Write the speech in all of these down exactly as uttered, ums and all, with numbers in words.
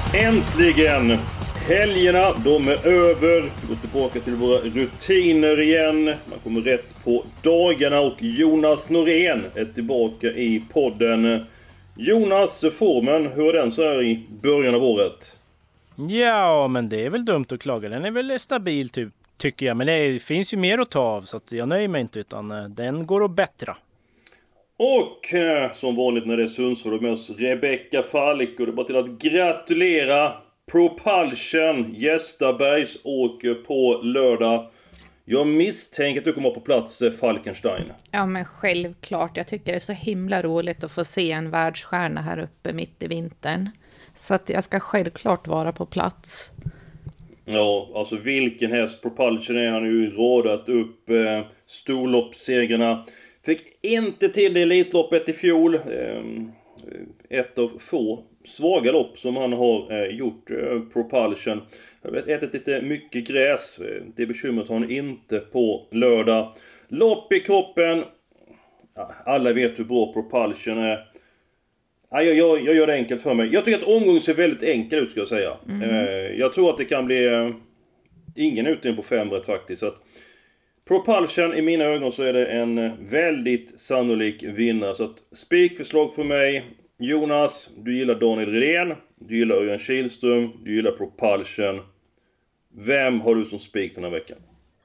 Äntligen! Helgerna, de är över. Vi går tillbaka till våra rutiner igen. Man kommer rätt på dagarna och Jonas Norén är tillbaka i podden. Jonas, formen, hur är den så här i början av året? Ja, men det är väl dumt att klaga. Den är väl stabil typ, tycker jag. Men det finns ju mer att ta av så att jag nöjer mig inte, utan den går att bättra. Och eh, som vanligt när det är Sundsvall med oss Rebecka Falk, och det är bara till att gratulera. Propulsion Gästabergs åker på lördag. Jag misstänker att du kommer på plats, Falkenstein. Ja, men självklart. Jag tycker det är så himla roligt att få se en världsstjärna här uppe mitt i vintern. Så att jag ska självklart vara på plats. Ja, alltså vilken häst. Propulsion är han ju rådat upp eh, storloppssegrarna. Fick inte till det elitloppet i fjol. Eh, ett av få svaga lopp som han har eh, gjort, eh, Propulsion. Jag vet, ätit lite mycket gräs. Det bekymret har han inte på lördag. Lopp i kroppen. Ja, alla vet hur bra Propulsion är. Ja, jag, jag, jag gör det enkelt för mig. Jag tycker att omgången ser väldigt enkel ut, ska jag säga. Mm. Eh, jag tror att det kan bli eh, ingen utdelning på fem rätt faktiskt. Så att Propulsion, i mina ögon så är det en väldigt sannolik vinnare. Så att spikförslag för mig. Jonas, du gillar Daniel Redén, du gillar Örjan Kihlström, du gillar Propulsion. Vem har du som spik den här veckan?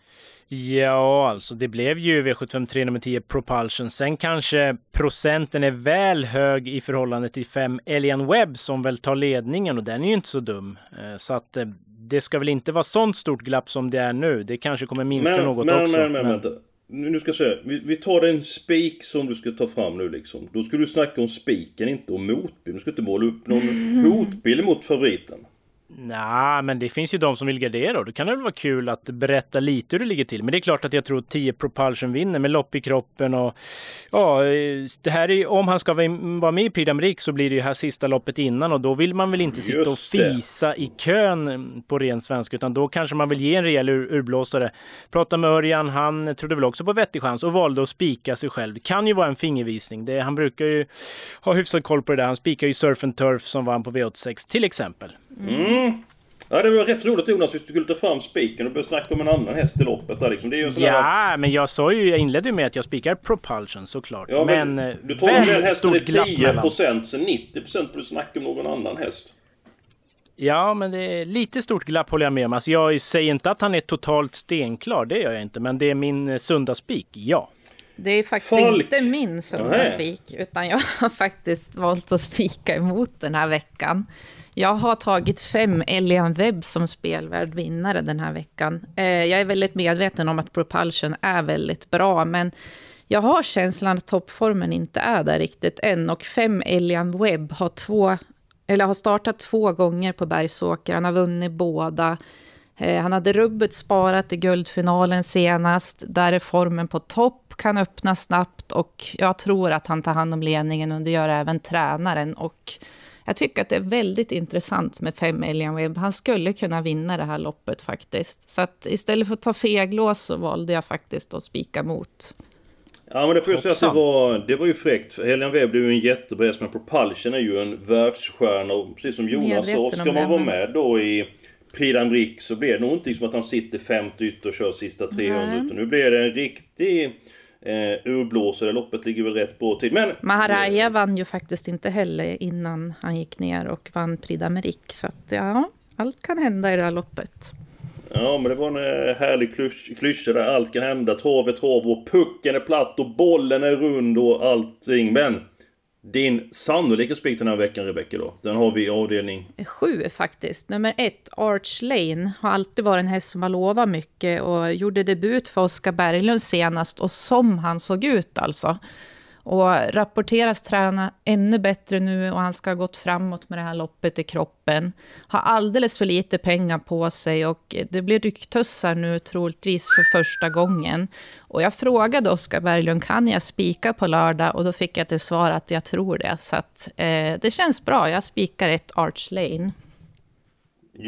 Ja, alltså det blev ju V sjuttiofem nummer tio Propulsion. Sen kanske procenten är väl hög i förhållande till fem Elian Webb som väl tar ledningen, och den är ju inte så dum. Så att det ska väl inte vara sånt stort glapp som det är nu. Det kanske kommer minska men, något men, också. Men, men, men, vänta. Nu ska jag säga, vi, vi tar den spik som du ska ta fram nu liksom. Då ska du snacka om spiken, inte om motbild. Du ska inte måla upp någon hotbild mot favoriten. Nej, men det finns ju de som vill gardera, och då kan det väl vara kul att berätta lite hur det ligger till. Men det är klart att jag tror att tio Propulsion vinner med lopp i kroppen, och ja, det här är, om han ska vara med i Prix d'Amérique så blir det ju här sista loppet innan, och då vill man väl inte sitta och fisa i kön på ren svenska, utan då kanske man vill ge en rejäl ur, urblåsare. Prata med Örjan, han trodde väl också på vettig chans och valde att spika sig själv. Det kan ju vara en fingervisning. Det, han brukar ju ha hyfsat koll på det där. Han spikar ju Surf and Turf som vann på V åttiosex till exempel. Mm. Ja, det var rätt roligt, Jonas, hvis du skulle ta fram spiken och börja snacka om en annan häst i loppet där liksom. Det är ju en sån ja, här... men jag sa ju, jag inledde ju med att jag spikar Propulsion såklart. Ja, men, men du tar väl hästen i tio procent, så nittio procent borde snacka om någon annan häst. Ja, men det är lite stort glapp, håller jag med om. Alltså jag säger inte att han är totalt stenklar, det gör jag inte, men det är min sunda spik, ja. Det är faktiskt Folk. inte min sunda spik, utan jag har faktiskt valt att spika emot den här veckan. Jag har tagit fem Elian Webb som spelvärd vinnare den här veckan. Eh, jag är väldigt medveten om att Propulsion är väldigt bra, men jag har känslan att toppformen inte är där riktigt än. Och fem Elian Webb har, två, eller har startat två gånger på Bergsåker. Han har vunnit båda. Eh, han hade rubbet sparat i guldfinalen senast. Där är formen på topp, kan öppna snabbt, och jag tror att han tar hand om ledningen, och det gör även tränaren. Och jag tycker att det är väldigt intressant med fem Elian Webb. Han skulle kunna vinna det här loppet faktiskt. Så att istället för att ta feglås så valde jag faktiskt att spika mot. Ja, men det får jag säga att det var, det var ju fräckt. Elian Webb är ju en jättebra häst, men Propulsion är ju en världsstjärna. Och precis som Jonas sa, ska man vara med då i Prix d'Amérique så blir det nog inte som att han sitter femte ytter och kör sista trehundra. Utan nu blir det en riktig... Eh, urblåsare, loppet ligger väl rätt bra tid. Men Maharaja eh, vann ju faktiskt inte heller innan han gick ner och vann Prix d'Amérique, så att ja, allt kan hända i det här loppet. Ja, men det var en härlig klyscha där allt kan hända. Trav är trav och pucken är platt och bollen är rund och allting. Men din sannolika spik den här veckan, Rebecka, då? Den har vi i avdelning sju faktiskt. Nummer ett, Arch Lane, har alltid varit en häst som har lovat mycket och gjorde debut för Oskar Berglund senast, och som han såg ut alltså. Och rapporteras träna ännu bättre nu, och han ska ha gått framåt med det här loppet i kroppen. Har alldeles för lite pengar på sig, och det blir rycktussar nu troligtvis för första gången. Och jag frågade Oskar Berglund, kan jag spika på lördag? Och då fick jag till svar att jag tror det. Så att, eh, det känns bra, jag spikar ett Arch Lane.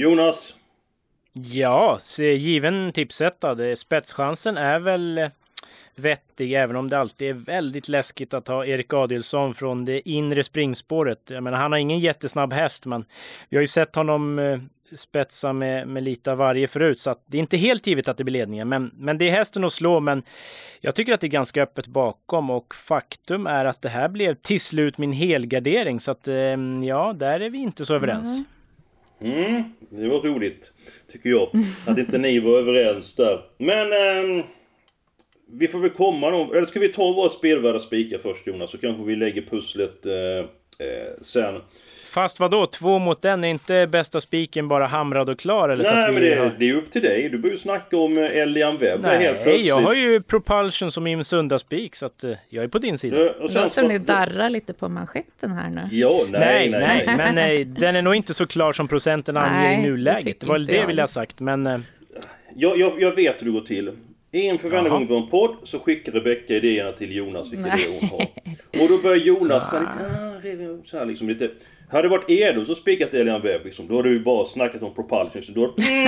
Jonas? Ja, så given tipsetta. Spetschansen är väl... vettig, även om det alltid är väldigt läskigt att ha Erik Adilsson från det inre springspåret. Jag menar, han har ingen jättesnabb häst, men vi har ju sett honom eh, spetsa med, med lite av varje förut, så att det är inte helt givet att det blir ledningen, men, men det är hästen att slå. Men jag tycker att det är ganska öppet bakom, och faktum är att det här blev till slut min helgardering, så att eh, ja, där är vi inte så överens. Mm, det var roligt, tycker jag, att inte ni var överens där. Men eh, vi får väl komma någon, eller ska vi ta våra spelvärda spikar först, Jonas, så kanske vi lägger pusslet eh, eh, sen. Fast vadå? Två mot den, är inte bästa spiken bara hamrad och klar? Eller? Nej, så att vi men det, har... det är upp till dig. Du börjar ju snacka om Elian Webb. Nej, helt plötsligt. Jag har ju Propulsion som min sunda spik, så att uh, jag är på din sida. Ja, och sen så ni darrar lite på manschetten här nu. Ja, nej, nej, nej, nej. Men nej, den är nog inte så klar som procenten anger i nuläget. Det, det var det jag ville ha sagt, men... Uh... Jag, jag, jag vet hur det går till. Inför varje gång på en podd så skickar Rebecka idéerna till Jonas, vilka idéer hon har. Och då börjar Jonas ta lite, så här liksom lite... Hade det varit Edo så spikat Elian Webb liksom, då hade vi bara snackat om Propulsion, så då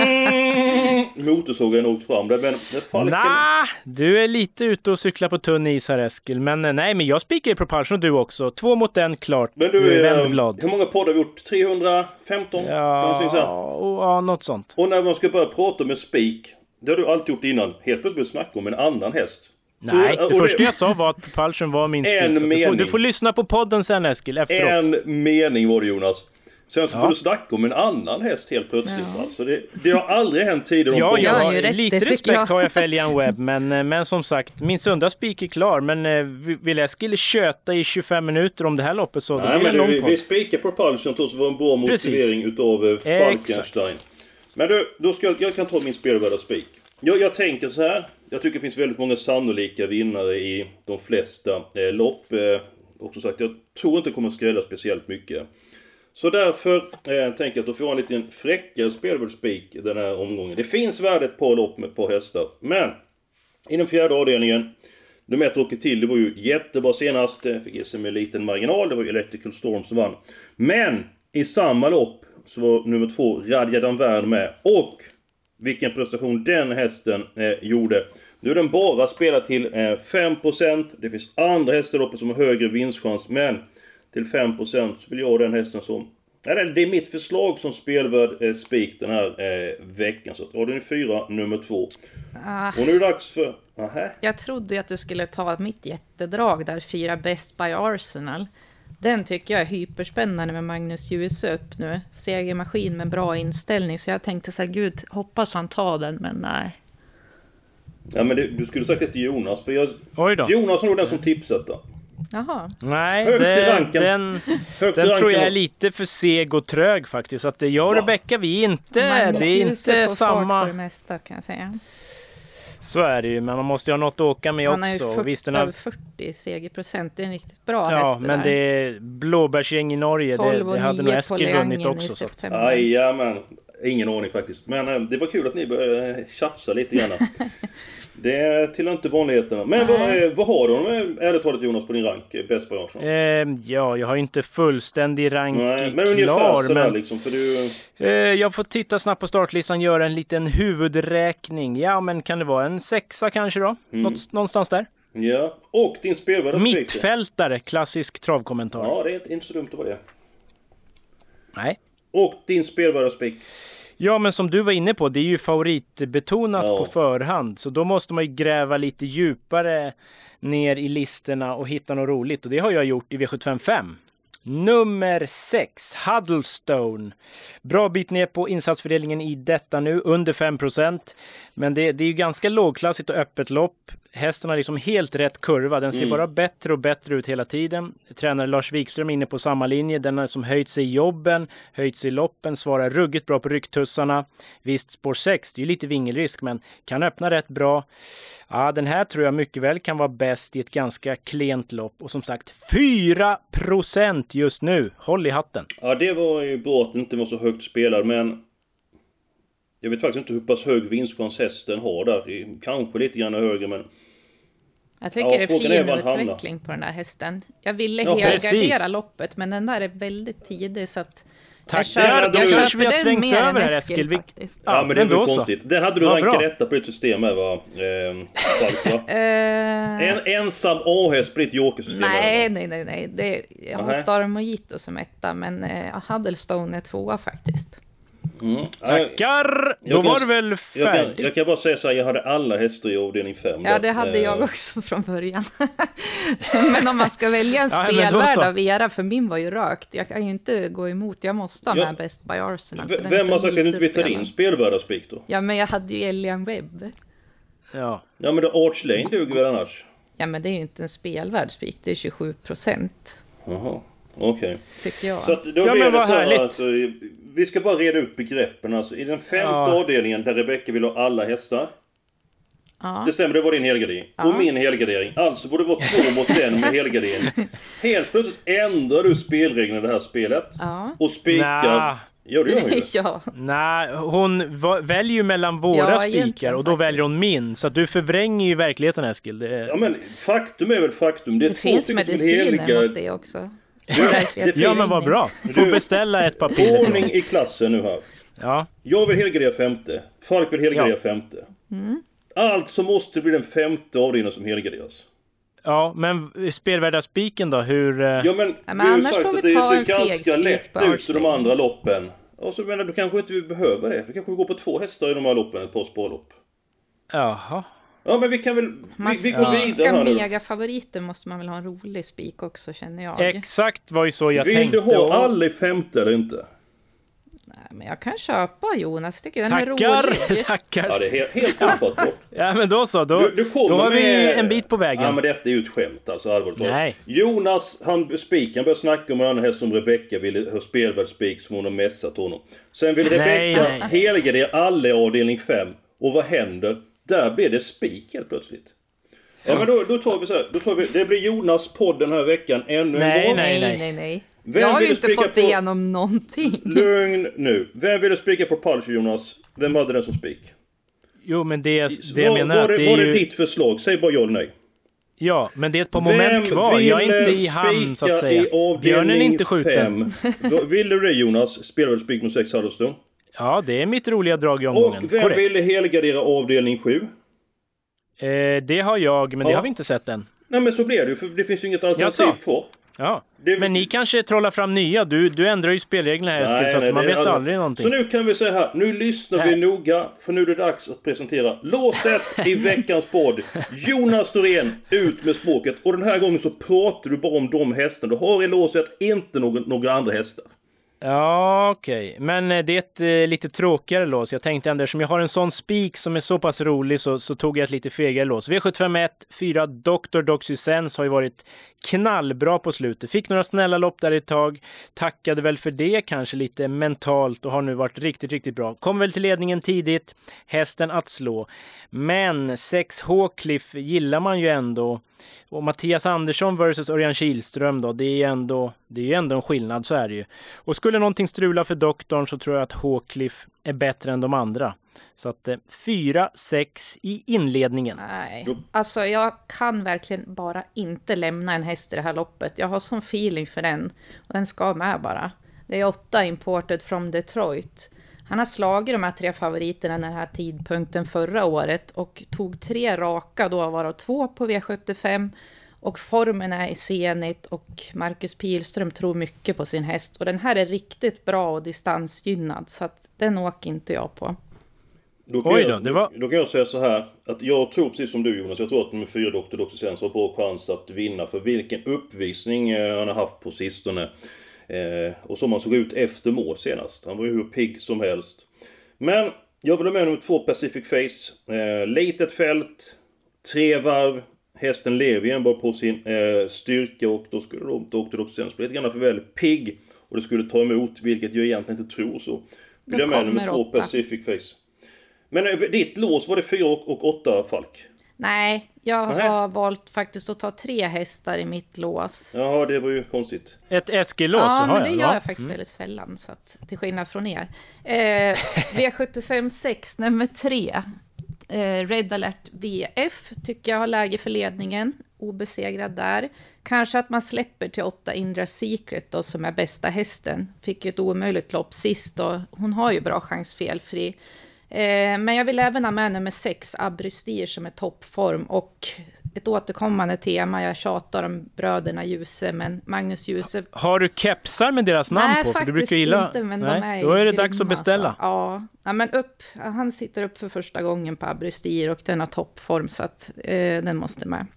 mm, motorsågen åkt fram. Det, det nah, du är lite ute och cyklar på tunn is här, Eskil. Men nej, men jag spikar i Propulsion och du också. Två mot en, klart. Men du, Vändblad. Hur många poddar har vi gjort? trehundrafemton? Ja, så och, ja, något sånt. Och när man ska börja prata med spik, det har du alltid gjort innan. Helt plötsligt snacka om en annan häst. Nej, det första det... jag sa var att Propulsion var min spik. Du får, du får lyssna på podden sen, Eskil, efteråt. En mening var det, Jonas. Sen så ja. får du snacka om en annan häst helt plötsligt. Ja. Alltså det, det har aldrig hänt tidigare. Ja, ja, ja, lite respekt jag. har jag för Elian Webb. Men, men som sagt, min sunda spik är klar. Men vill Eskil köta i tjugofem minuter om det här loppet, så Nej, men du, vi, vi spikar Propulsion, så var en bra motivering Precis. utav Falkenstein. Men du, då ska jag, jag kan ta min spelvärda spik. Jag, jag tänker så här. Jag tycker det finns väldigt många sannolika vinnare i de flesta eh, lopp. Eh, och som sagt, jag tror inte det kommer skrälla speciellt mycket. Så därför eh, tänker jag att då får jag en liten fräckare spelvärdsspik den här omgången. Det finns värdet på lopp med ett par hästar. Men i den fjärde avdelningen, nummer ett åker till, det var ju jättebra senast. Fick ge sig med en liten marginal, det var ju Electrical Storm som vann. Men i samma lopp så var nummer två Radja Danvern med. Och vilken prestation den hästen eh, gjorde. Nu är den bara spelad till eh, fem procent. Det finns andra hästar loppet som har högre vinstchans. Men till fem procent så vill jag ha den hästen som... Nej, det är mitt förslag som spelvärd eh, spik den här eh, veckan. Så ja, den är fyra, nummer två. Ah. Och nu är det dags för... Aha. Jag trodde att du skulle ta mitt jättedrag där, fyra Best by Arsenal. Den tycker jag är hyperspännande med Magnus Djuse upp nu. Segermaskin med bra inställning. Så jag tänkte så här, gud, hoppas han tar den, men nej. Ja, men det, du skulle sagt det till Jonas. För jag, Jonas är nog den som tipsat då. Jaha. Nej, det, den, den tror jag är lite för seg och trög faktiskt. Att det jag och Rebecka, vi är inte... Magnus det är Djuse inte får samma... fart på det mesta, kan jag säga. Så är det ju, men man måste ju ha något att åka med han också. Han har ju Visst, över fyrtio segerprocent, det är en riktigt bra ja, häst. Ja, men där. Det är blåbärsgäng i Norge, det, det hade nog Eskil vunnit också. Så. Aj, ja, men ingen ordning faktiskt. Men äh, det var kul att ni började tjafsa lite grann. Det är till inte vanligheterna. Men vad, vad har du ärligt talat, Jonas, på din rank? Bäst på eh, Ja, jag har inte fullständig rank Nej, men klar. Men men liksom, för du... eh, jag får titta snabbt på startlistan, göra en liten huvudräkning. Ja, men kan det vara en sexa kanske då? Mm. Något, någonstans där. Ja, och din spelvärda spik. Mittfältare, klassisk travkommentar. Ja, det är inte så dumt att vara det. Nej. Och din spelvärda spik. Ja, men som du var inne på, det är ju favoritbetonat ja. på förhand. Så då måste man ju gräva lite djupare ner i listorna och hitta något roligt. Och det har jag gjort i V sjuttiofem fem. Nummer sex, Huddlestone. Bra bit ner på insatsfördelningen i detta nu, under fem procent. Men det, det är ju ganska lågklassigt och öppet lopp. Hästen har liksom helt rätt kurva. Den ser mm. bara bättre och bättre ut hela tiden. Tränare Lars Wikström är inne på samma linje. Den har som höjt sig i jobben, höjt sig i loppen, svarar ruggigt bra på rycktussarna. Visst, spår sex, det är ju lite vingelrisk, men kan öppna rätt bra. Ja, den här tror jag mycket väl kan vara bäst i ett ganska klent lopp. Och som sagt, fyra procent just nu. Håll i hatten. Ja, det var ju bra att det inte var så högt spelad, men jag vet faktiskt inte hur pass hög vinstchans hästen har där. Kanske lite grann högre, men... Jag tycker ja, det är fin är utveckling på den där hästen. Jag ville ja, helgardera loppet, men den där är väldigt tidig, så att Tackar, då kanske vi har svängt över här, Eskil. Vi... Ja, ja, men det var konstigt. Den hade du rankat rätta på ditt system med, va? Eh, Falk, va? en ensam A-häst på ditt jokersystem. Nej, nej, nej, nej. Det, jag har Star Mojito som etta, men eh, Huddlestone är tvåa faktiskt. Mm. Tackar! Då kan, var det väl färdigt. Jag kan, jag kan bara säga så här, jag hade alla hästar i avdelning fem. Ja, det hade jag också från början. Men om man ska välja en ja, spelvärd av era, för min var ju rökt. Jag kan ju inte gå emot, jag måste ha ja. med Best by Arsenal. V- vem har sagt att du inte vill ta din spelvärda spik då? Ja, men jag hade ju Elian Webb. Ja. Ja, men då Arch Lane duger väl annars? Ja, men det är ju inte en spelvärd spik, det är tjugosju procent. Jaha. Okej. Okay. Tycker jag. Så att då ja, men vad härligt. Alltså, vi ska bara reda ut begreppen. Alltså, i den femte ja. avdelningen där Rebecca vill ha alla hästar. Ja. Det stämmer, det var din helgardering. Ja. Och min helgardering. Alltså borde det vara två mot den med helgardering. Helt plötsligt ändrar du spelreglerna i det här spelet. Ja. Och spikar... Nah. Ja, det gör hon ju. Ja. Nej, hon va- väljer ju mellan våra ja, spikar och då faktiskt. väljer hon min. Så att du förvränger ju verkligheten, Eskil. Det är... Ja, men faktum är väl faktum. Det, är det finns mediciner mot det också. Det ja, men vad bra. Du får beställa ett papper. Ordning i klassen nu här. Ja. Jag vill helgardera femte. Falk vill helgardera ja. femte. Mm. Alltså måste det bli den femte avdelningen som helgarderas. Ja, men spelvärda spiken då? Hur... Ja, men, ja, men annars sagt får vi att det ta är så ganska lätt ut i de andra loppen. Och så menar du kanske inte vi behöver det. Vi kanske går på två hästar i de här loppen, ett par spårlopp. Jaha. Ja, men vi kan väl... Man vi, vi går vidare här nu. Megafavoriter måste man väl ha en rolig spik också, känner jag. Exakt var ju så jag vill tänkte. Vill du ha och... alla i femte eller inte? Nej, men jag kan köpa Jonas. Jag tycker den tackar, är rolig. Tackar. Ja, det är helt, helt ofattbart. Ja, men då så. Då, du, du då har med... vi en bit på vägen. Ja, men detta är ju ett skämt. Alltså, allvarligt. Nej. Jonas, han spiken började snacka om en annan häst som Rebecca ville ha spelvärd spik som hon har mässat honom. Sen vill Rebecca helgardera alla i avdelning fem. Och vad händer? Där blir det spik helt plötsligt. Ja, ja men då, då tar vi så här. Då tar vi, det blir Jonas podd den här veckan ännu nej, en gång. Nej, nej, nej, nej. Vem jag har ju inte fått på... igenom någonting. Lugn nu. Vem ville spika på Palch, Jonas? Vem hade den som spik? Jo, men det, det jag var, menar var att det, det är var ju... det ditt förslag? Säg bara ja eller nej. Ja, men det är ett par moment kvar. Jag är inte i hamn, så att säga. Björnen är inte skjuten. Ville du det, Jonas? Spelar du spik med sex Huddlestone? Ja, det är mitt roliga drag i omgången. Och vem korrekt. Ville helgardera avdelning sju? Eh, det har jag, men ja. det har vi inte sett än. Nej, men så blir det ju, för det finns ju inget alternativ kvar. Ja, det... men ni kanske trollar fram nya. Du, du ändrar ju spelreglerna här, Eskil, så att man vet all... aldrig någonting. Så nu kan vi säga här, nu lyssnar nej. vi noga, för nu är det dags att presentera låset i veckans podd. Jonas Storén, ut med språket. Och den här gången så pratar du bara om de hästarna. Du har i låset inte någon, några andra hästar. Ja, okej. Okay. Men det är ett eh, lite tråkigare lås. Jag tänkte ändå, som jag har en sån spik som är så pass rolig, så, så tog jag ett lite fegare lås. V sjuttiofem ett, fyra doktor Doxysens har ju varit knallbra på slutet. Fick några snälla lopp där ett tag. Tackade väl för det, kanske lite mentalt, och har nu varit riktigt, riktigt bra. Kom väl till ledningen tidigt. Hästen att slå. Men sex H-Cliff gillar man ju ändå. Och Mattias Andersson versus Örjan Kihlström då, det är ändå det är ju ändå en skillnad, så är det ju. Och skulle någonting strula för doktorn, så tror jag att H-Cliff är bättre än de andra. Så att eh, fyra sex i inledningen. Nej, alltså jag kan verkligen bara inte lämna en häst i det här loppet. Jag har sån feeling för den, och den ska med bara. Det är åtta imported from Detroit. Han har slagit de här tre favoriterna den här tidpunkten förra året och tog tre raka då, varav två på V sjuttiofem, och formen är i senigt, och Marcus Pilström tror mycket på sin häst, och den här är riktigt bra och distansgynnad, så att den åker inte jag på. Då kan, Oj då, jag, det var... då kan jag säga så här, att jag tror precis som du, Jonas, jag tror att med fyra doktor Doxysens har bra chans att vinna, för vilken uppvisning han har haft på sistone. Eh, och som han såg ut efter mål senast. Han var ju hur pigg som helst. Men jag vill ha med nummer två Pacific Face. Eh, litet fält, tre varv. Hästen lever igen bara på sin eh, styrka, och då skulle då doktor Doxysens bli lite grann för väl pigg. Och det skulle ta emot, vilket jag egentligen inte tror, så vill jag med nummer två Pacific Face. Men eh, ditt lås, var det fyra och, och åtta, Falk? Nej, jag Nähe. har valt faktiskt att ta tre hästar i mitt lås. Ja, det var ju konstigt. Ett Eskil-lås? Ja, men det jag, gör ja. jag faktiskt mm. väldigt sällan, så att, till skillnad från er. Eh, V sjuttiofem sex, nummer tre. Eh, Red Alert V F tycker jag har läge för ledningen. obesegrad där. Kanske att man släpper till åtta Indra Secret då, som är bästa hästen. Fick ju ett omöjligt lopp sist och hon har ju bra chans felfri. Eh, men jag vill även ha med nummer sex, Abrystir, som är toppform och ett återkommande tema. Jag tjatar om bröderna Djuse, men Magnus Djuse... Har du kepsar med deras namn Nej, på? För du brukar gilla... inte, men Nej, de är då är det grymma, dags att beställa. alltså. Ja. ja, men upp, han sitter upp för första gången på Abrystir och den har toppform, så att eh, den måste med.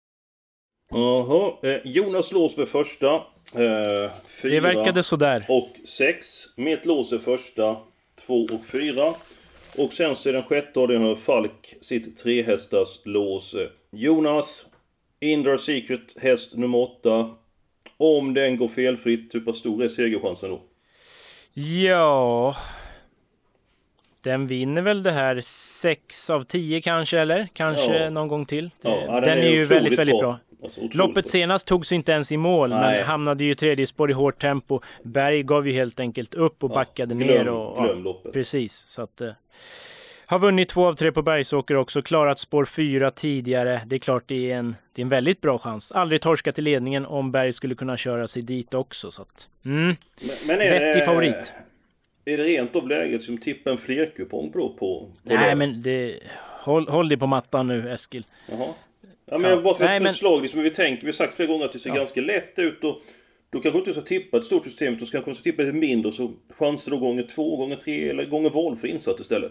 Jaha, eh, Jonas lås för första. Eh, fyra det verkade sådär. Och sex. Mitt lås är första, två och fyra. Och sen så är den sjätte och den har Falk sitt trehästars lås. Jonas, Indra Secret, häst nummer åtta. Om den går felfritt, hur pass stor är segerchansen då? Ja... Den vinner väl det här sex av tio kanske, eller? Kanske ja. någon gång till. Ja, den, den är, är ju väldigt, väldigt bra. bra. Alltså, Loppet bra. senast togs inte ens i mål, Nej. men hamnade ju i tredje spår i hårt tempo. Berg gav ju helt enkelt upp och ja, backade glöm, ner. Och, glöm ja, loppet. Precis, så att... Eh, har vunnit två av tre på Bergsåker också. Klarat spår fyra tidigare. Det är klart det är en, det är en väldigt bra chans. Aldrig torskat i ledningen om Berg skulle kunna köra sig dit också. Så att, mm, men, men är vettig det, favorit. Är det rent av läget som tippar en flerkupong på? på, på Nej, det? men det, håll, håll dig på mattan nu, Eskil. Jaha. Ja, men ja. bara för Nej, ett förslag, men... liksom, vi tänker, vi har sagt flera gånger att det ser ja. ganska lätt ut och då kanske inte så tippa ett stort system, då ska kanske tippa ett mindre, så chanser då gånger två, gånger tre eller gånger val för insatt istället.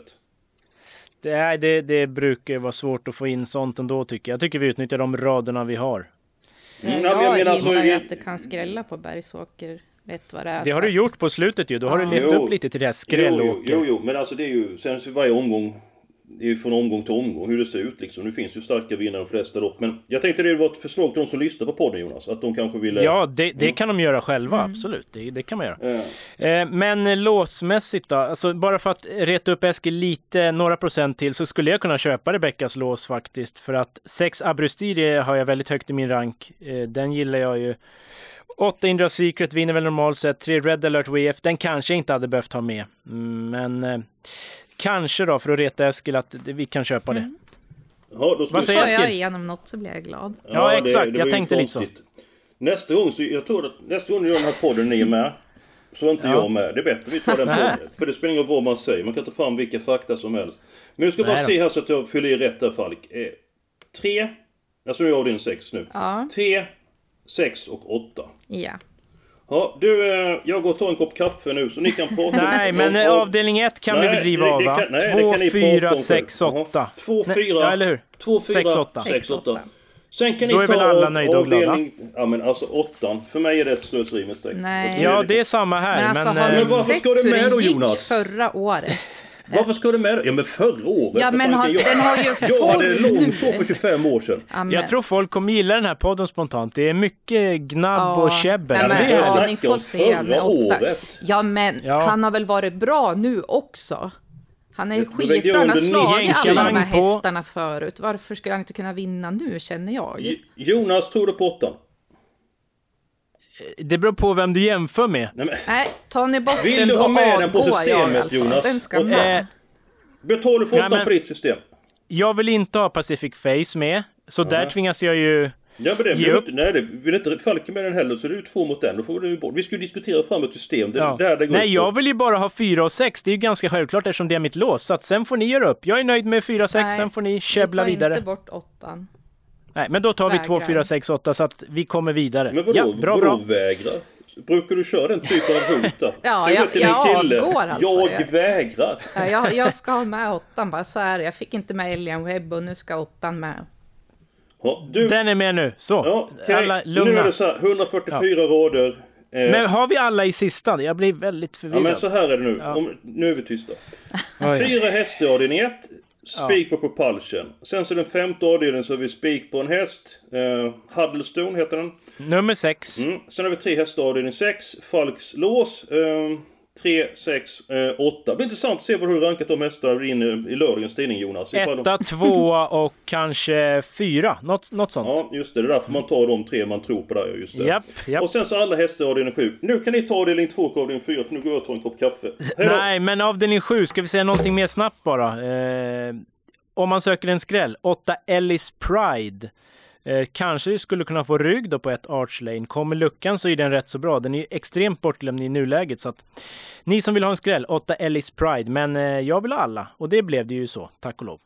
Det, är, det, det brukar vara svårt att få in sånt ändå, tycker jag. Jag tycker vi utnyttjar de raderna vi har. Mm, jag jag gillar alltså, ju att det kan skrälla på Bergsåker. Rätt vad det, är det har du gjort på slutet ju. Då har ja. du levt jo, upp lite till det här skrällåker. Jo, jo, jo, men alltså det är ju sen så varje omgång, det är ju från omgång till omgång hur det ser ut liksom. Nu finns ju starka vinnare de flesta lopp, men jag tänkte det var ett förslag till de som lyssnar på podden, Jonas, att de kanske ville... Ja, det, det mm. kan de göra själva, mm. absolut. Det, det kan man göra. Ja. Eh, men låsmässigt då, alltså bara för att reta upp Eskil lite, några procent till, så skulle jag kunna köpa Rebeckas lås faktiskt, för att sex Abrystir har jag väldigt högt i min rank. Eh, den gillar jag ju. åtta Indra Secret vinner väl normalt sett. tre Red Alert W F, den kanske inte hade behövt ha med. Mm, men eh, kanske då, för att reta Eskil, att det, vi kan köpa mm. det. Ja, då vad säger Eskil? Får jag igenom något så blir jag glad. Ja, ja exakt. Det, det jag tänkte lite så. Nästa gång, så jag tror att nästa gång ni gör den här podden ni är med, så är inte ja. jag med. Det är bättre vi tar den podden. För det spelar ingen roll vad man säger. Man kan ta fram vilka fakta som helst. Men jag ska bara se här så att jag fyller i rätt där, Falk. Eh, tre, alltså nu är jag din sex nu. Ja. Tre, sex och åtta. Ja. Ja, du, jag går och tar en kopp kaffe nu så ni kan prata. Nej, men och, och, avdelning ett kan nej, vi väl driva av, va? två, fyra, sex, åtta. två, fyra, ja, eller hur? två, fyra, sex, åtta. sex, åtta. Sen kan Då ni är ta väl alla nöjda och glada? Ja, men alltså åttan. För mig är det ett slöseri med streck. Nej. Ja, det är samma här. Men alltså, men, har ni men varför sett ska du med hur då, det gick Jonas? förra året? Varför ska du med? Ja, men förra året. Ja, men har, jag, den har ju jag hade långt år för tjugofem år sedan. Amen. Jag tror folk kommer gilla den här podden spontant. Det är mycket gnabb ja. och käbbel. Ja, men, det ja, är ni får se förra året. Ja, men ja. han har väl varit bra nu också. Han är ju du, skitbra. Han har slagit alla de här på... hästarna förut. Varför skulle han inte kunna vinna nu, känner jag? Jonas, tog du på åttan? Det beror på vem du jämför med. Nej, men... Nej ta ni bort Vill den du ha med den på avgår systemet, jag, alltså. Jonas? Den ska och, med. Eh, Betalar du för åttan men... på ditt system? Jag vill inte ha Pacific Face med. Så uh-huh. där tvingas jag ju ja, men det ge upp. Inte, nej, det vill inte Falka med den heller, så det är ju två mot den. Då får du bort. Vi skulle diskutera fram ett system. Det, ja. där det går nej, jag vill ju bara ha fyra och sex. Det är ju ganska självklart eftersom det är mitt lås. Så att sen får ni göra upp. Jag är nöjd med fyra och sex, sen får ni käbbla vidare. Nej, inte bort åttan. Nej, men då tar vi vägrar. två, fyra, sex, åtta så att vi kommer vidare. Men vadå, ja, bra, vadå bra. vägrar? Brukar du köra den typen av hot där? ja, jag, jag avgår alltså. Jag jag. vägrar. Ja, jag, jag ska ha med åttan bara så här. Jag fick inte med Alien Web och nu ska åttan med. Ja, du... Den är med nu. Så, ja, okay. alla lugna. Nu är det så här, hundrafyrtiofyra ja. rader. Eh... Men har vi alla i sista? Jag blir väldigt förvirrad. Ja, men så här är det nu. Ja. Om, nu är vi tysta. Fyra hästar i avdelning ett. Spik ja. på propulsion. Sen så den femte avdelningen så har vi spik på en häst. Eh, Huddlestone heter den. Nummer sex. Mm. Sen har vi tre hästar avdelning sex. Falks lås. Eh, tre, sex, eh, åtta. Det blir intressant att se vad du har rankat de hästar in i, i lördagens tidning, Jonas. Etta, tvåa och kanske fyra. Något, något sånt. Ja, just det. Det är därför man tar de tre man tror på där. Just det. Japp, japp. Och sen så alla hästar avdelning sju. Nu kan ni ta avdelning två och avdelning fyra, för nu går jag och tar en kopp kaffe. Nej, men avdelning sju, ska vi säga någonting mer snabbt bara. Eh, om man söker en skräll. åtta Ellis Pride. Eh, kanske skulle kunna få rygg då på ett Arch Lane. Kommer luckan så är den rätt så bra. Den är ju extremt bortglömd i nuläget. Så att ni som vill ha en skräll, åtta Ellis Pride. Men eh, jag vill ha alla. Och det blev det ju så, tack och lov.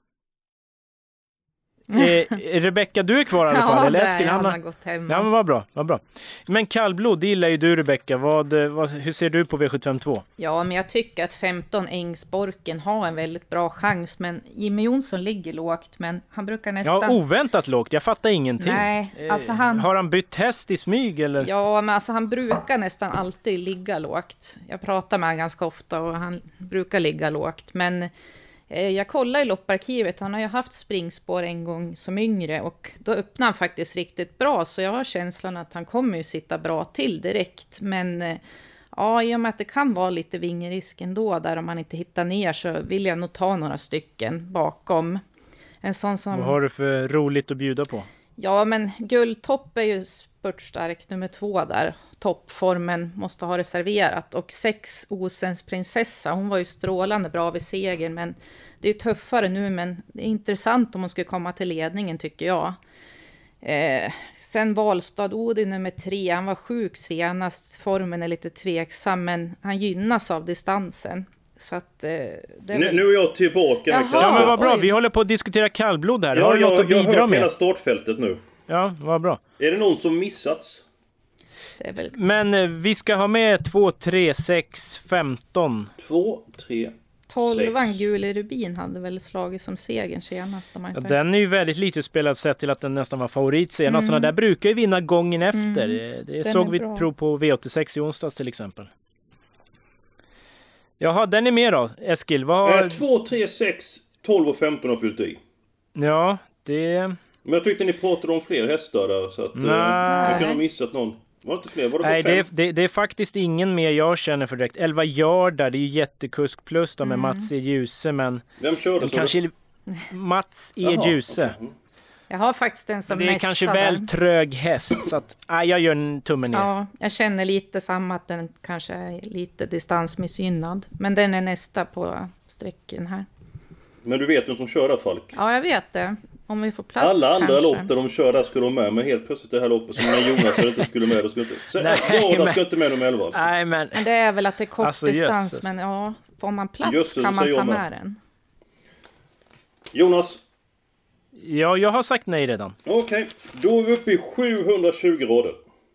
Eh, Rebecka, du är kvar i alla fall. Ja, eller Eskil, han har har gått hem. Ja, men vad bra, vad bra. Men kallblod, det gillar ju du, Rebecka. Vad, vad, hur ser du på V sjuttiofem två? Ja, men jag tycker att femton Ängsborken har en väldigt bra chans. Men Jimmy Jonsson ligger lågt, men han brukar nästan... Ja, oväntat lågt. Jag fattar ingenting. Nej, alltså han... Har han bytt häst i smyg, eller? Ja, men alltså han brukar nästan alltid ligga lågt. Jag pratar med honom ganska ofta och han brukar ligga lågt. Men... Jag kollar i lopparkivet, han har ju haft springspår en gång som yngre och då öppnar han faktiskt riktigt bra, så jag har känslan att han kommer ju sitta bra till direkt. Men ja, i och med att det kan vara lite vingerisk ändå där om man inte hittar ner, så vill jag nog ta några stycken bakom. En sån som... Vad har du för roligt att bjuda på? Ja, men Guldtopp är ju spurtstark nummer två där. Toppformen måste ha reserverat. Och sex Osens prinsessa, hon var ju strålande bra vid segern. Men det är ju tuffare nu, men det är intressant om hon skulle komma till ledningen tycker jag. Eh, sen Valstad Odin nummer tre, han var sjuk senast. Formen är lite tveksam, men han gynnas av distansen. Så att, eh, det är nu, väl... nu är jag tillbaka. Jaha, ja, men vad bra. oj. Vi håller på att diskutera kallblod här. Ja, har du jag, något att jag bidra har hört med? hela startfältet nu. Ja, vad bra. Är det någon som missats? Det är väl... Men eh, vi ska ha med två, tre, sex, femton. två, tre, Tolvan Gule Rubin hade väl slagit som segern senast. Om man Ja, inte... den är ju väldigt lite spelad sett till att den nästan var favorit senast. Mm. Sådana där brukar ju vinna gången efter. Mm. Det Den såg är vi bra. prov på V åttiosex i onsdags till exempel. Jaha, den är med då. Eskil, vad har... Eh, två, tre, sex, tolv och femton har fyllt i. Ja, det... Men jag tyckte ni pratade om fler hästar där, så att eh, Nej. jag kan ha missat någon. Var det inte fler? Var det Nej, bara det är, fem? det, det är faktiskt ingen mer jag känner för direkt. elva Jardar, det är ju jättekusk plus då med Mm. Mats E. Djuse, men... Vem körde de så? kanske... Mats E. Jaha, Djuse. okej. Mm. Jag har faktiskt en som Det är nästa kanske där. väl trög häst, så att... Nej, jag gör en tumme ner. Ja, jag känner lite samma att den kanske är lite distansmissgynnad. Men den är nästa på sträcken här. Men du vet vem som kör där, Falk? Ja, jag vet det. Om vi får plats Alla andra kanske. lopp där de kör där skulle de med. Men helt plötsligt det här loppet som när Jonas inte skulle med. Då skulle inte... Så, Nej, ja, de men- ska inte med de elva. Alltså. Nej, men... Men det är väl att det är kort Alltså, distans. jösses. Men ja, får man plats Jösses, kan man säger ta jag med. med den. Jonas, Ja, jag har sagt nej redan. okej. Då är vi uppe i sjuhundratjugo rader.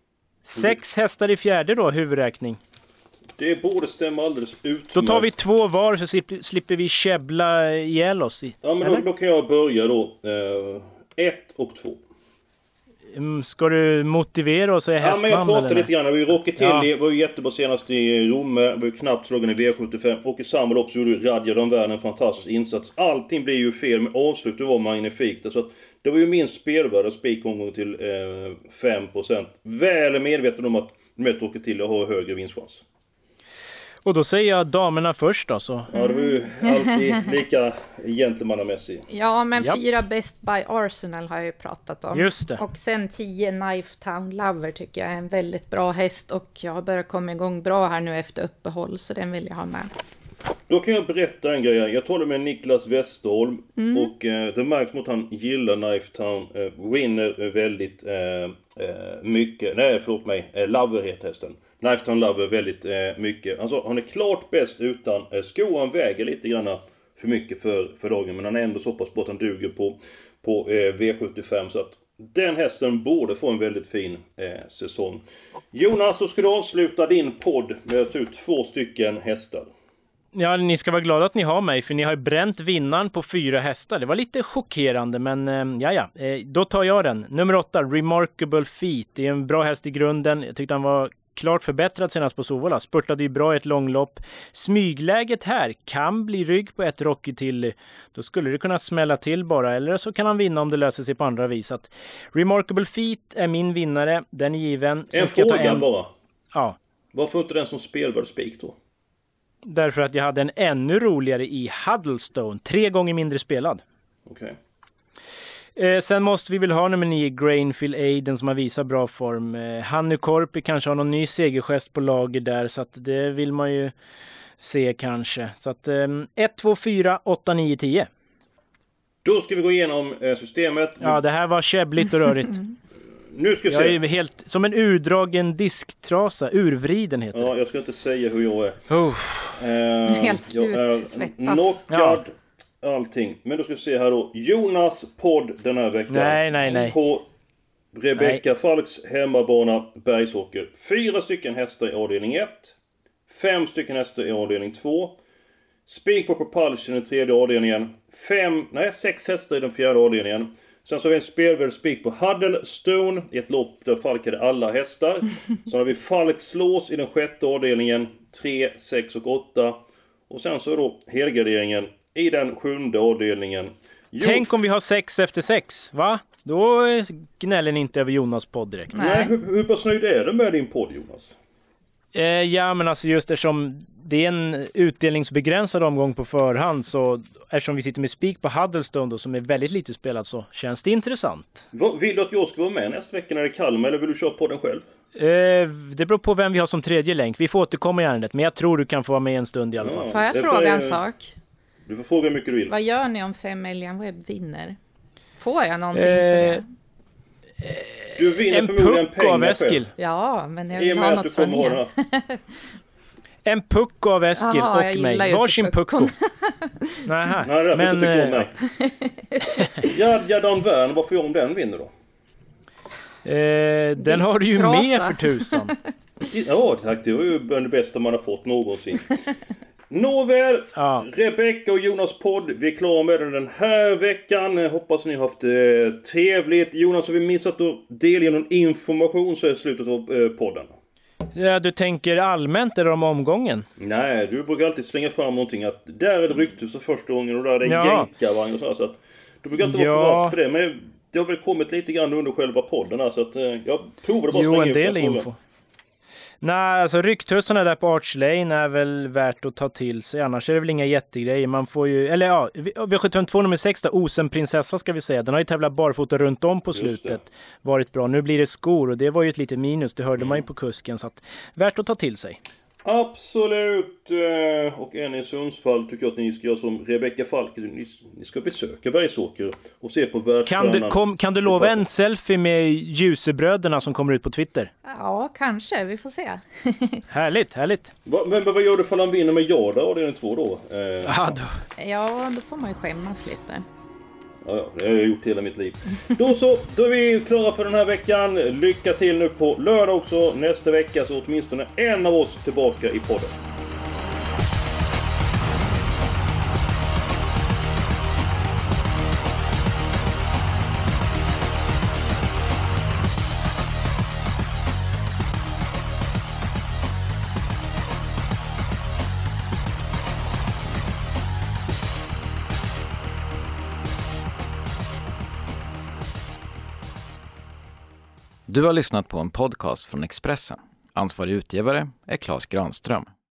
Sex hästar i fjärde då, huvudräkning. Det borde stämma alldeles utmärkt. Då tar vi två var så slipper, slipper vi käbbla ihjäl oss. I. Ja, men då, Eller? då kan jag börja då. Eh, ett och två. Mm, Ska du motivera och säga Ja, men jag hästnamn? pratade eller? lite grann. Vi var ju Rocky Ja. Tilly, var ju jättebra senast i Romme. Var ju knappt slagen i V sjuttiofem. Och i samma lopp så gjorde ju Radja de världen en fantastisk insats. Allting blir ju fel, men avslutet var magnifikt. Alltså, det var ju min spelvärde spikomgång till eh, fem procent. Väl medveten om att med Rocky Tilly har högre vinstchans. Och då säger jag damerna först då. Så. Ja, det var ju alltid lika gentlemannamässig. Ja, men Japp. fyra Best by Arsenal har jag ju pratat om. Just det. Och sen tio Knife Town Lover tycker jag är en väldigt bra häst. Och jag har börjat komma igång bra här nu efter uppehåll. Så den vill jag ha med. Då kan jag berätta en grej. Jag talade med Niklas Westerholm och eh, det märks mot att han gillar Knife Town. Eh, winner väldigt eh, eh, mycket. Nej, förlåt mig. Eh, Lover heter hästen. Knife Town Lover väldigt eh, mycket. Alltså, han är klart bäst utan eh, skor. Han väger lite grann för mycket för, för dagen. Men han är ändå så pass bra att han duger på, på eh, V sjuttiofem. Så att den hästen borde få en väldigt fin eh, säsong. Jonas, så ska du avsluta din podd med att ta ut två stycken hästar. Ja, ni ska vara glada att ni har mig, för ni har ju bränt vinnaren på fyra hästar. Det var lite chockerande, men eh, ja, ja. Eh, då tar jag den. Nummer åtta, Remarkable Feet. Det är en bra häst i grunden. Jag tyckte han var klart förbättrad senast på Sovola. Spurtade ju bra i ett långlopp. Smygläget här kan bli rygg på ett Rocky till. Då skulle det kunna smälla till bara. Eller så kan han vinna om det löser sig på andra vis. Att Remarkable Feet är min vinnare. Den är given. Sen En ska jag ta fråga en... bara. Ja. Varför inte den som spelvärd spik då? Därför att jag hade en ännu roligare i Huddlestone. Tre gånger mindre spelad. Okej. Eh, sen måste vi väl ha nummer nio, Grainfield Aiden, som har visat bra form. Eh, Hannu Korpi kanske har någon ny segergest på lager där, så att det vill man ju se kanske. Så att eh, ett, två, fyra, åtta, nio, tio. Då ska vi gå igenom eh, systemet. Ja, det här var käbbligt och rörigt. Nu ska vi jag se. är helt som en urdragen disktrasa. Urvriden heter ja, det. Jag ska inte säga hur jag är. Oh. Eh, helt slut, jag är svettas. knockad, ja. Allting. Men då ska vi se här då. Jonas podd den här veckan. Nej, nej, nej. På Rebecka Falks hemmabana Bergsåker. Fyra stycken hästar i avdelning ett. Fem stycken hästar i avdelning två. Spik på Propulsion i tredje avdelningen. Fem, nej, sex hästar i den fjärde avdelningen. Sen så har vi en spelvärd spik på Huddlestone i ett lopp där Falk hade alla hästar. Sen har vi Falk slås i den sjätte avdelningen. tre, sex och åtta. Och sen så är då helgarderingen i den sjunde avdelningen. Jo. Tänk om vi har sex efter sex, va? Då gnäller ni inte över Jonas podd direkt. Nej, Nej hur, hur pass nöjd är du med din podd, Jonas? Eh, ja, men alltså just eftersom det är en utdelningsbegränsad omgång på förhand, så eftersom vi sitter med spik på Huddlestone då, som är väldigt lite spelat, så känns det intressant. Vad, vill du att jag ska vara med nästa vecka när det är Kalmar, eller vill du köra på den själv? Eh, det beror på vem vi har som tredje länk. Vi får återkomma i ärendet, men jag tror du kan få vara med en stund i alla fall. Ja, får jag fråga en sak? Du får fråga hur mycket du vill. Vad gör ni om fem Elian Webb vinner? Får jag någonting eh, för det? Du vinner en förmodligen puck pengar av Eskil. Ja, men jag vill ha något från er. En puck av Eskil. Aha, och mig. Varsin pucko. Nähä. Nej, det men... inte gå ja, ja, Dan Wern, vad får jag om den vinner då? Eh, den har du ju med för tusan. Ja, tack. Det var ju det bästa man har fått någonsin. Nåväl, ja. Rebecka och Jonas podd, vi är klara med den här veckan. Hoppas ni har haft eh, trevligt. Jonas, har vi missat att delge någon information så är slutet av eh, podden? Ja, du tänker allmänt eller om omgången? Nej, du brukar alltid slänga fram någonting att där är det ryktus första gången och där är det ja. jänkarvagn och sådär, så att du brukar inte ja. vara på vass på det, men det har väl kommit lite grann under själva podden här, så att eh, jag provade bara jo, slänga en del ut info. Frågan. Nej, alltså ryktussarna där på Arch Lane är väl värt att ta till sig. Annars är det väl inga jättegrejer. Man får ju, eller ja, V sjuttiotvå nummer sex då, Osen prinsessa ska vi säga. Den har ju tävlat barfota runt om på slutet. Varit bra. Nu blir det skor och det var ju ett litet minus. Det hörde mm. man ju på kusken, så att värt att ta till sig. Absolut. Och en i Sundsvall tycker jag att ni ska göra som Rebecka Falk. Ni, ni ska besöka Bergsåker och se på världsstjärnan. Kan du, kom, kan du lova en selfie med Ljusebröderna som kommer ut på Twitter? Ja, kanske. Vi får se. Härligt, härligt. Va, men, men vad gör du för han vinner med Jarda och det är en två då? Eh, ja, då? Ja, då får man ju skämmas lite. Ja, ja, det har jag gjort hela mitt liv. Då så, då är vi klara för den här veckan. Lycka till nu på lördag också. Nästa vecka så åtminstone en av oss tillbaka i podden. Du har lyssnat på en podcast från Expressen. Ansvarig utgivare är Claes Granström.